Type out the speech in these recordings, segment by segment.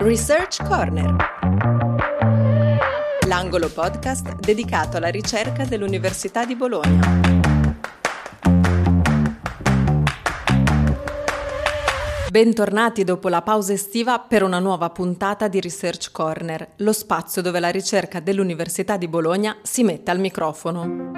Research Corner, l'angolo podcast dedicato alla ricerca dell'Università di Bologna. Bentornati dopo la pausa estiva per una nuova puntata di Research Corner, lo spazio dove la ricerca dell'Università di Bologna si mette al microfono.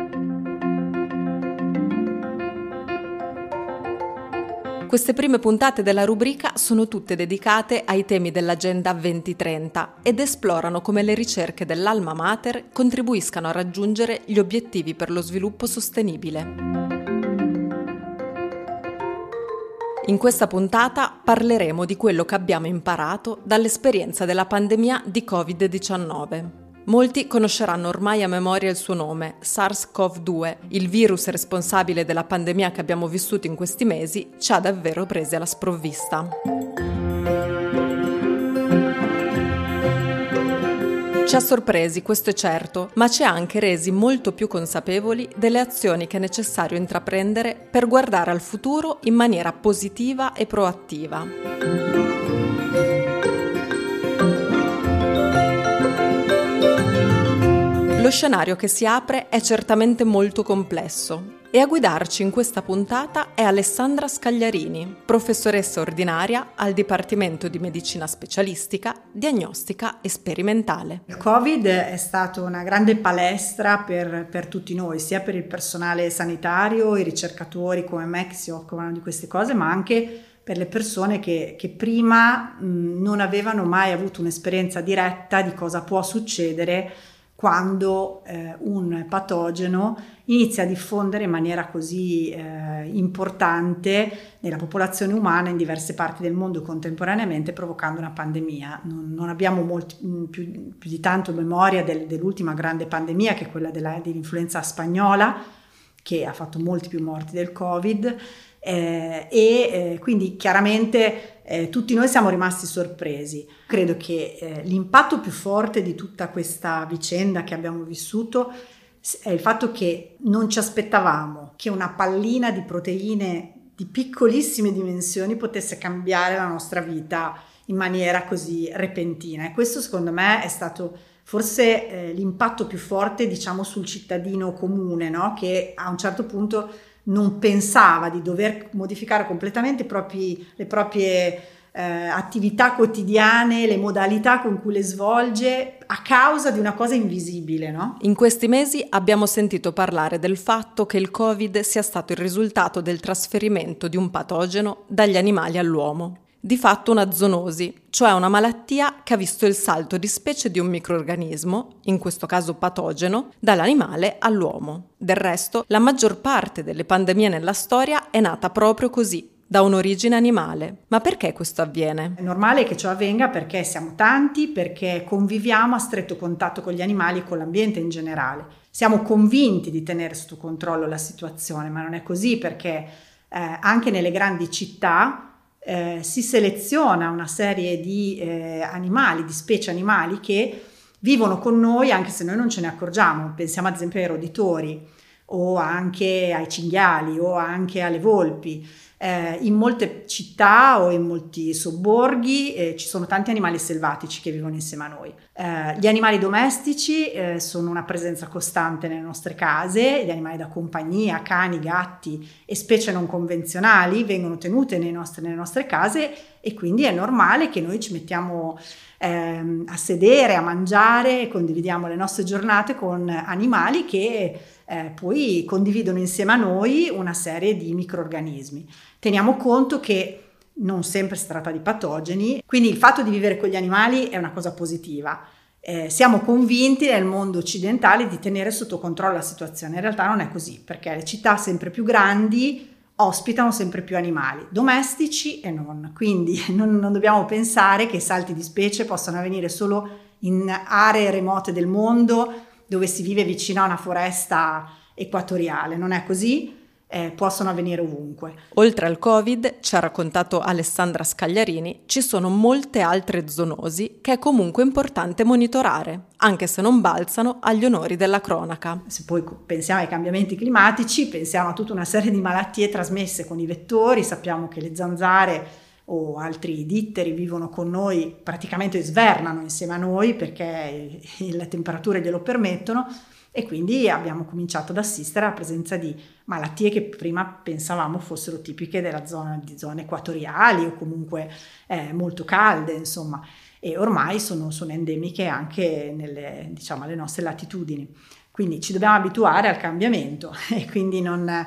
Queste prime puntate della rubrica sono tutte dedicate ai temi dell'Agenda 2030 ed esplorano come le ricerche dell'Alma Mater contribuiscano a raggiungere gli obiettivi per lo sviluppo sostenibile. In questa puntata parleremo di quello che abbiamo imparato dall'esperienza della pandemia di Covid-19. Molti conosceranno ormai a memoria il suo nome, SARS-CoV-2, il virus responsabile della pandemia che abbiamo vissuto in questi mesi, ci ha davvero presi alla sprovvista. Ci ha sorpresi, questo è certo, ma ci ha anche resi molto più consapevoli delle azioni che è necessario intraprendere per guardare al futuro in maniera positiva e proattiva. Lo scenario che si apre è certamente molto complesso e a guidarci in questa puntata è Alessandra Scagliarini, professoressa ordinaria al Dipartimento di Medicina Specialistica, Diagnostica e Sperimentale. Il Covid è stato una grande palestra per tutti noi, sia per il personale sanitario, i ricercatori come me che si occupano di queste cose, ma anche per le persone che prima non avevano mai avuto un'esperienza diretta di cosa può succedere quando un patogeno inizia a diffondere in maniera così importante nella popolazione umana in diverse parti del mondo contemporaneamente, provocando una pandemia. Non abbiamo più di tanto memoria dell'ultima grande pandemia, che è quella dell'influenza spagnola, che ha fatto molti più morti del Covid, quindi chiaramente tutti noi siamo rimasti sorpresi. Credo che l'impatto più forte di tutta questa vicenda che abbiamo vissuto è il fatto che non ci aspettavamo che una pallina di proteine di piccolissime dimensioni potesse cambiare la nostra vita in maniera così repentina, e questo secondo me è stato forse l'impatto più forte, diciamo, sul cittadino comune, no? Che a un certo punto non pensava di dover modificare completamente le proprie attività quotidiane, le modalità con cui le svolge a causa di una cosa invisibile, no? In questi mesi abbiamo sentito parlare del fatto che il Covid sia stato il risultato del trasferimento di un patogeno dagli animali all'uomo. Di fatto una zoonosi, cioè una malattia che ha visto il salto di specie di un microrganismo, in questo caso patogeno, dall'animale all'uomo. Del resto, la maggior parte delle pandemie nella storia è nata proprio così, da un'origine animale. Ma perché questo avviene? È normale che ciò avvenga perché siamo tanti, perché conviviamo a stretto contatto con gli animali e con l'ambiente in generale. Siamo convinti di tenere sotto controllo la situazione, ma non è così, perché anche nelle grandi città si seleziona una serie di animali, di specie animali che vivono con noi anche se noi non ce ne accorgiamo. Pensiamo ad esempio ai roditori, o anche ai cinghiali, o anche alle volpi. In molte città o in molti sobborghi ci sono tanti animali selvatici che vivono insieme a noi. Gli animali domestici sono una presenza costante nelle nostre case. Gli animali da compagnia, cani, gatti e specie non convenzionali vengono tenute nelle nostre case, e quindi è normale che noi ci mettiamo a sedere, a mangiare, condividiamo le nostre giornate con animali che poi condividono insieme a noi una serie di microrganismi. Teniamo conto che non sempre si tratta di patogeni, quindi il fatto di vivere con gli animali è una cosa positiva. Siamo convinti nel mondo occidentale di tenere sotto controllo la situazione. In realtà non è così, perché le città sempre più grandi ospitano sempre più animali, domestici e non. Quindi non dobbiamo pensare che i salti di specie possano avvenire solo in aree remote del mondo dove si vive vicino a una foresta equatoriale. Non è così. Possono avvenire ovunque. Oltre al Covid, ci ha raccontato Alessandra Scagliarini, ci sono molte altre zoonosi che è comunque importante monitorare, anche se non balzano agli onori della cronaca. Se poi pensiamo ai cambiamenti climatici, pensiamo a tutta una serie di malattie trasmesse con i vettori. Sappiamo che le zanzare o altri ditteri vivono con noi, praticamente svernano insieme a noi perché le temperature glielo permettono, e quindi abbiamo cominciato ad assistere alla presenza di malattie che prima pensavamo fossero tipiche di zone equatoriali o comunque molto calde, insomma, e ormai sono endemiche anche alle nostre latitudini. Quindi ci dobbiamo abituare al cambiamento e quindi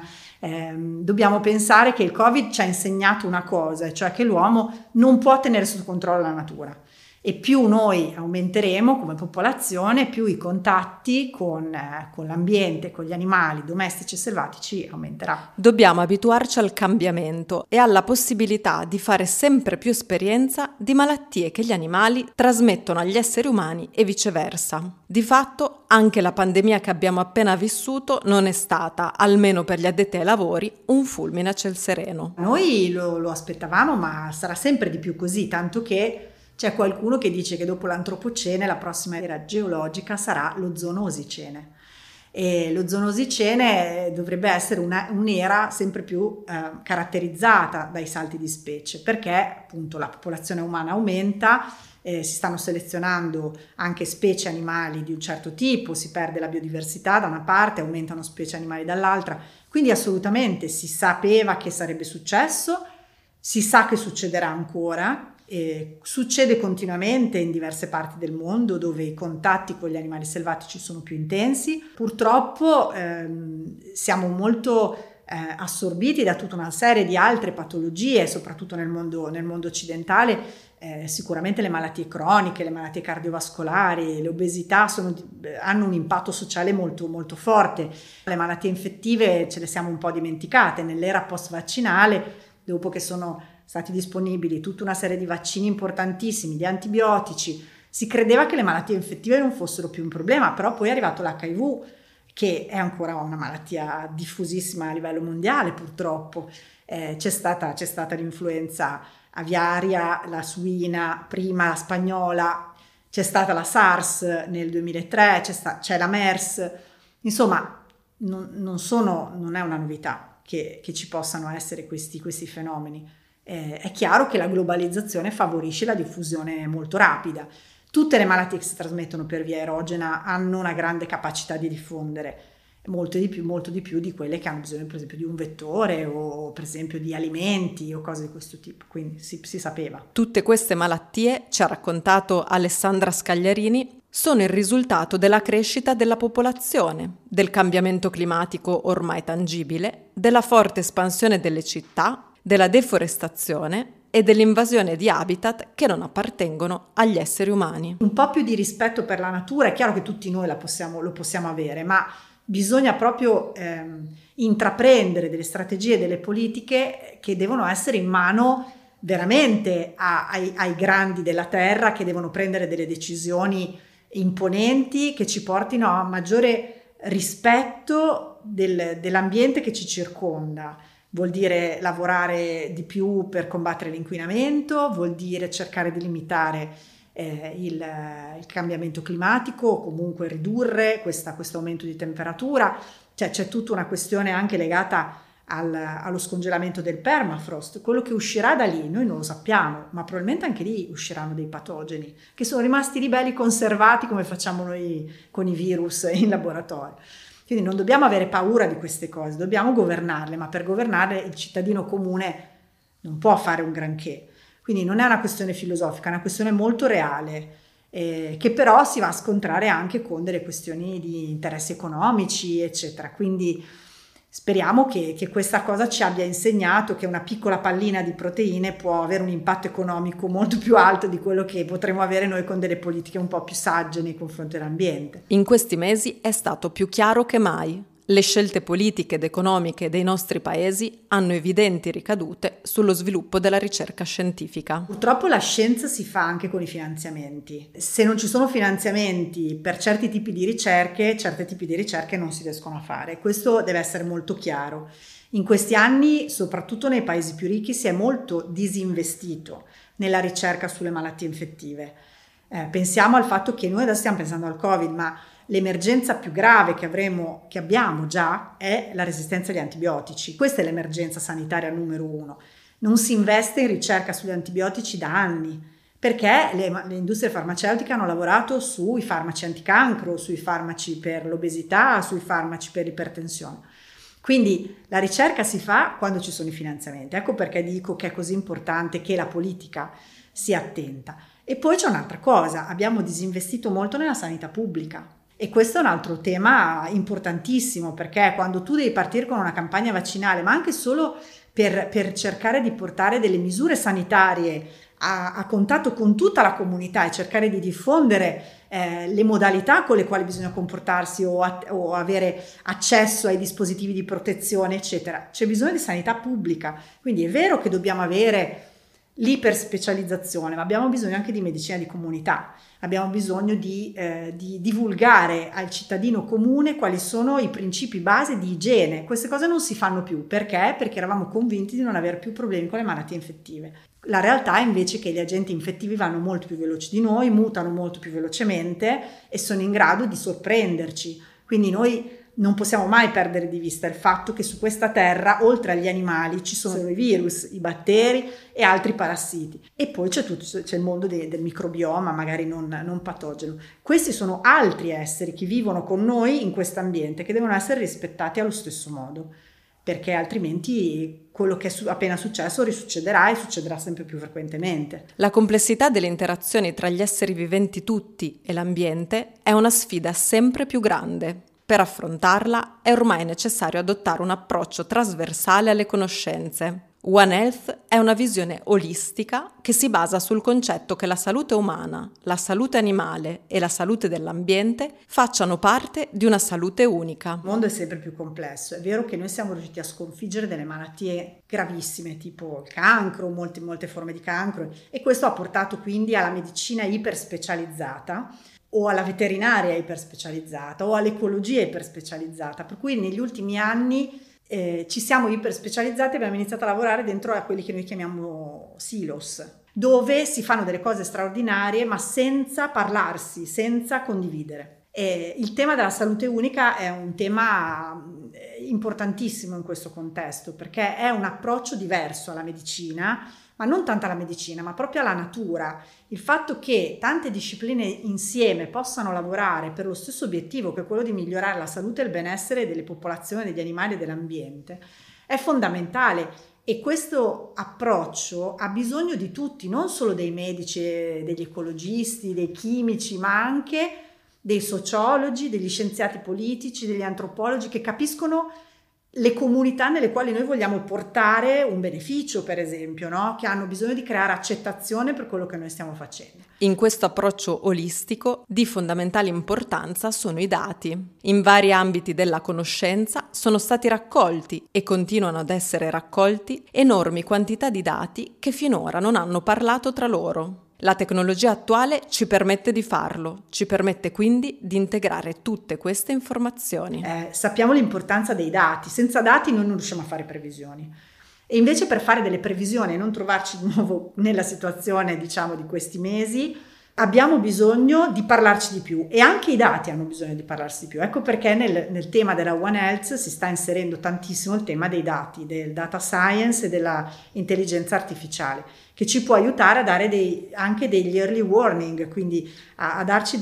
dobbiamo pensare che il Covid ci ha insegnato una cosa, cioè che l'uomo non può tenere sotto controllo la natura. E più noi aumenteremo come popolazione, più i contatti con l'ambiente, con gli animali domestici e selvatici aumenterà. Dobbiamo abituarci al cambiamento e alla possibilità di fare sempre più esperienza di malattie che gli animali trasmettono agli esseri umani e viceversa. Di fatto, anche la pandemia che abbiamo appena vissuto non è stata, almeno per gli addetti ai lavori, un fulmine a ciel sereno. Noi lo aspettavamo, ma sarà sempre di più così, tanto che c'è qualcuno che dice che dopo l'antropocene la prossima era geologica sarà lo zoonosicene, e lo zoonosicene dovrebbe essere un'era sempre più caratterizzata dai salti di specie, perché appunto la popolazione umana aumenta, si stanno selezionando anche specie animali di un certo tipo, si perde la biodiversità da una parte, aumentano specie animali dall'altra, quindi assolutamente si sapeva che sarebbe successo, si sa che succederà ancora. Succede continuamente in diverse parti del mondo dove i contatti con gli animali selvatici sono più intensi. Purtroppo siamo molto assorbiti da tutta una serie di altre patologie, soprattutto nel mondo occidentale. Sicuramente le malattie croniche, le malattie cardiovascolari, le obesità hanno un impatto sociale molto, molto forte. Le malattie infettive ce le siamo un po' dimenticate nell'era post vaccinale, dopo che sono stati disponibili tutta una serie di vaccini importantissimi, di antibiotici. Si credeva che le malattie infettive non fossero più un problema, però poi è arrivato l'HIV, che è ancora una malattia diffusissima a livello mondiale, purtroppo. C'è stata l'influenza aviaria, la suina, prima la spagnola, c'è stata la SARS nel 2003, c'è la MERS. Insomma, non è una novità che ci possano essere questi fenomeni. È chiaro che la globalizzazione favorisce la diffusione molto rapida. Tutte le malattie che si trasmettono per via aerogena hanno una grande capacità di diffondere, molto di più di quelle che hanno bisogno, per esempio, di un vettore o per esempio di alimenti o cose di questo tipo. Quindi si sapeva. Tutte queste malattie, ci ha raccontato Alessandra Scagliarini, sono il risultato della crescita della popolazione, del cambiamento climatico ormai tangibile, della forte espansione delle città, della deforestazione e dell'invasione di habitat che non appartengono agli esseri umani. Un po' più di rispetto per la natura, è chiaro che tutti noi lo possiamo avere, ma bisogna proprio intraprendere delle strategie, delle politiche che devono essere in mano veramente ai grandi della terra, che devono prendere delle decisioni imponenti che ci portino a maggiore rispetto dell'ambiente che ci circonda. Vuol dire lavorare di più per combattere l'inquinamento, vuol dire cercare di limitare il cambiamento climatico o comunque ridurre questo aumento di temperatura. C'è tutta una questione anche legata allo scongelamento del permafrost. Quello che uscirà da lì noi non lo sappiamo, ma probabilmente anche lì usciranno dei patogeni che sono rimasti lì belli conservati come facciamo noi con i virus in laboratorio. Quindi non dobbiamo avere paura di queste cose, dobbiamo governarle, ma per governarle il cittadino comune non può fare un granché. Quindi non è una questione filosofica, è una questione molto reale, che però si va a scontrare anche con delle questioni di interessi economici, eccetera. Quindi speriamo che questa cosa ci abbia insegnato che una piccola pallina di proteine può avere un impatto economico molto più alto di quello che potremo avere noi con delle politiche un po' più sagge nei confronti dell'ambiente. In questi mesi è stato più chiaro che mai. Le scelte politiche ed economiche dei nostri paesi hanno evidenti ricadute sullo sviluppo della ricerca scientifica. Purtroppo la scienza si fa anche con i finanziamenti. Se non ci sono finanziamenti per certi tipi di ricerche non si riescono a fare. Questo deve essere molto chiaro. In questi anni, soprattutto nei paesi più ricchi, si è molto disinvestito nella ricerca sulle malattie infettive. Pensiamo al fatto che noi adesso stiamo pensando al Covid, ma l'emergenza più grave che abbiamo già è la resistenza agli antibiotici. Questa è l'emergenza sanitaria numero 1. non si investe in ricerca sugli antibiotici da anni, perché le industrie farmaceutiche hanno lavorato sui farmaci anticancro, sui farmaci per l'obesità, sui farmaci per l'ipertensione. Quindi la ricerca si fa quando ci sono i finanziamenti. Ecco perché dico che è così importante che la politica sia attenta. E poi c'è un'altra cosa, abbiamo disinvestito molto nella sanità pubblica. E questo è un altro tema importantissimo, perché quando tu devi partire con una campagna vaccinale, ma anche solo per cercare di portare delle misure sanitarie a contatto con tutta la comunità e cercare di diffondere le modalità con le quali bisogna comportarsi o avere accesso ai dispositivi di protezione, eccetera, c'è bisogno di sanità pubblica. Quindi è vero che dobbiamo avere l'iperspecializzazione, ma abbiamo bisogno anche di medicina di comunità, abbiamo bisogno di divulgare al cittadino comune quali sono i principi base di igiene. Queste cose non si fanno più, perché? Perché eravamo convinti di non avere più problemi con le malattie infettive. La realtà è invece che gli agenti infettivi vanno molto più veloci di noi, mutano molto più velocemente e sono in grado di sorprenderci. Quindi noi non possiamo mai perdere di vista il fatto che su questa terra, oltre agli animali, ci sono i virus, i batteri e altri parassiti. E poi c'è il mondo del microbioma, magari non patogeno. Questi sono altri esseri che vivono con noi in questo ambiente, che devono essere rispettati allo stesso modo, perché altrimenti quello che è appena successo risuccederà e succederà sempre più frequentemente. La complessità delle interazioni tra gli esseri viventi tutti e l'ambiente è una sfida sempre più grande. Per affrontarla è ormai necessario adottare un approccio trasversale alle conoscenze. One Health è una visione olistica che si basa sul concetto che la salute umana, la salute animale e la salute dell'ambiente facciano parte di una salute unica. Il mondo è sempre più complesso. È vero che noi siamo riusciti a sconfiggere delle malattie gravissime, tipo il cancro, molte forme di cancro, e questo ha portato quindi alla medicina iperspecializzata, o alla veterinaria iperspecializzata o all'ecologia iperspecializzata, per cui negli ultimi anni ci siamo iperspecializzati e abbiamo iniziato a lavorare dentro a quelli che noi chiamiamo silos, dove si fanno delle cose straordinarie ma senza parlarsi, senza condividere. E il tema della salute unica è un tema importantissimo in questo contesto, perché è un approccio diverso alla medicina, ma non tanto alla medicina, ma proprio alla natura. Il fatto che tante discipline insieme possano lavorare per lo stesso obiettivo, che è quello di migliorare la salute e il benessere delle popolazioni, degli animali e dell'ambiente, è fondamentale. E questo approccio ha bisogno di tutti, non solo dei medici, degli ecologisti, dei chimici, ma anche dei sociologi, degli scienziati politici, degli antropologi che capiscono le comunità nelle quali noi vogliamo portare un beneficio, per esempio, no? Che hanno bisogno di creare accettazione per quello che noi stiamo facendo. In questo approccio olistico di fondamentale importanza sono i dati. In vari ambiti della conoscenza sono stati raccolti e continuano ad essere raccolti enormi quantità di dati che finora non hanno parlato tra loro. La tecnologia attuale ci permette di farlo, ci permette quindi di integrare tutte queste informazioni. Sappiamo l'importanza dei dati, senza dati noi non riusciamo a fare previsioni. E invece per fare delle previsioni e non trovarci di nuovo nella situazione, diciamo, di questi mesi, abbiamo bisogno di parlarci di più e anche i dati hanno bisogno di parlarsi di più. Ecco perché nel tema della One Health si sta inserendo tantissimo il tema dei dati, del data science e della intelligenza artificiale, che ci può aiutare a dare anche degli early warning, quindi a darci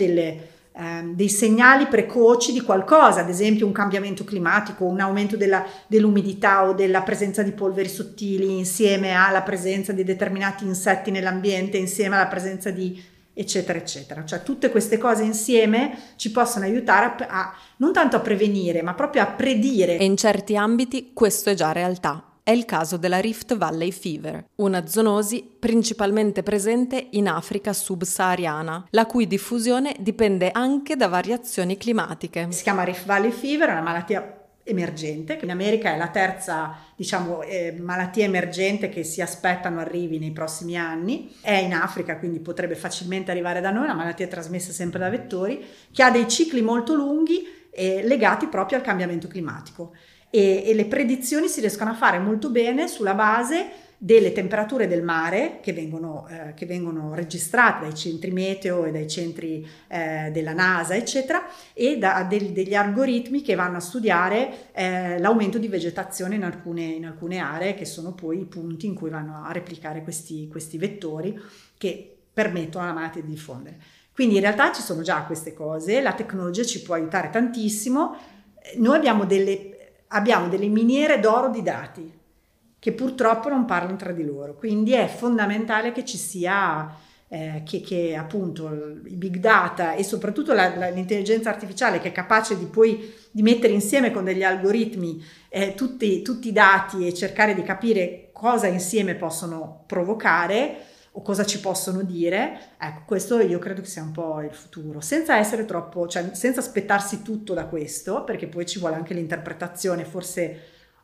dei segnali precoci di qualcosa, ad esempio un cambiamento climatico, un aumento dell'umidità o della presenza di polveri sottili insieme alla presenza di determinati insetti nell'ambiente, insieme alla presenza di eccetera eccetera. Cioè tutte queste cose insieme ci possono aiutare non tanto a prevenire ma proprio a predire. E in certi ambiti questo è già realtà. È il caso della Rift Valley Fever, una zoonosi principalmente presente in Africa subsahariana, la cui diffusione dipende anche da variazioni climatiche. Si chiama Rift Valley Fever, è una malattia emergente, che in America è la terza, malattia emergente che si aspettano arrivi nei prossimi anni. È in Africa, quindi potrebbe facilmente arrivare da noi, una malattia trasmessa sempre da vettori, che ha dei cicli molto lunghi legati proprio al cambiamento climatico. E le predizioni si riescono a fare molto bene sulla base delle temperature del mare che vengono registrate dai centri meteo e dai centri della NASA, eccetera, e degli algoritmi che vanno a studiare l'aumento di vegetazione in alcune aree, che sono poi i punti in cui vanno a replicare questi vettori che permettono alla malattia di diffondere. Quindi in realtà ci sono già queste cose, la tecnologia ci può aiutare tantissimo. Noi abbiamo delle miniere d'oro di dati che purtroppo non parlano tra di loro, quindi è fondamentale che ci sia che appunto i big data e soprattutto l'intelligenza artificiale, che è capace di mettere insieme con degli algoritmi tutti i dati e cercare di capire cosa insieme possono provocare o cosa ci possono dire. Ecco, questo io credo che sia un po' il futuro, senza essere troppo, cioè senza aspettarsi tutto da questo, perché poi ci vuole anche l'interpretazione forse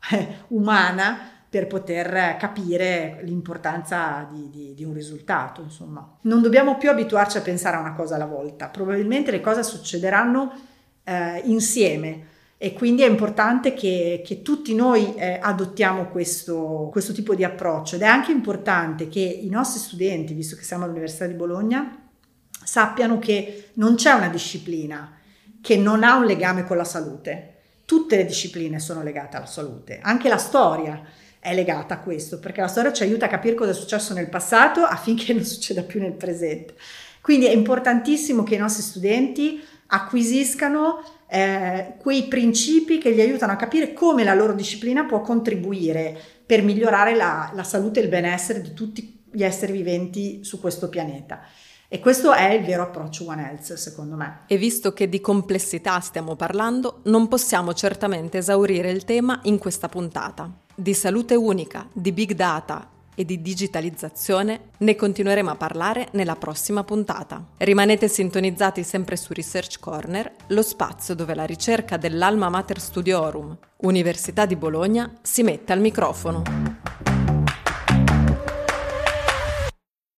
umana per poter capire l'importanza di un risultato, insomma. Non dobbiamo più abituarci a pensare a una cosa alla volta, probabilmente le cose succederanno insieme, e quindi è importante che tutti noi adottiamo questo tipo di approccio, ed è anche importante che i nostri studenti, visto che siamo all'Università di Bologna, sappiano che non c'è una disciplina che non ha un legame con la salute. Tutte le discipline sono legate alla salute, anche la storia è legata a questo, perché la storia ci aiuta a capire cosa è successo nel passato affinché non succeda più nel presente. Quindi è importantissimo che i nostri studenti acquisiscano quei principi che gli aiutano a capire come la loro disciplina può contribuire per migliorare la salute e il benessere di tutti gli esseri viventi su questo pianeta. E questo è il vero approccio One Health, secondo me. E visto che di complessità stiamo parlando, non possiamo certamente esaurire il tema in questa puntata. Di salute unica, di big data e di digitalizzazione ne continueremo a parlare nella prossima puntata. Rimanete sintonizzati sempre su Research Corner, lo spazio dove la ricerca dell'Alma Mater Studiorum, Università di Bologna, si mette al microfono.